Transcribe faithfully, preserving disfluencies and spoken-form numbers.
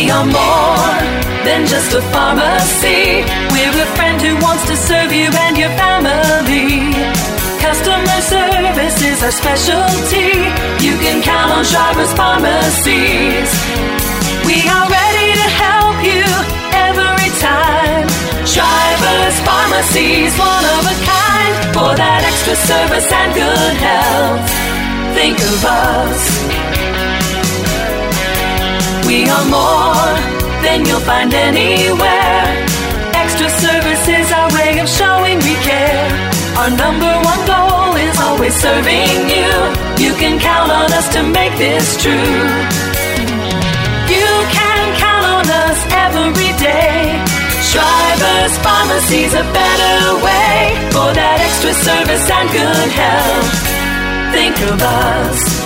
We are more than just a pharmacy. We're a friend who wants to serve you and your family. Customer service is our specialty. You can count on Shriver's Pharmacies. We are ready to help you every time. Shriver's Pharmacies, one of a kind. For that extra service and good health, think of us. We are more than you'll find anywhere. Extra service is our way of showing we care. Our number one goal is always serving you. You can count on us to make this true. You can count on us every day. Shriver's Pharmacy's a better way. For that extra service and good health, think of us.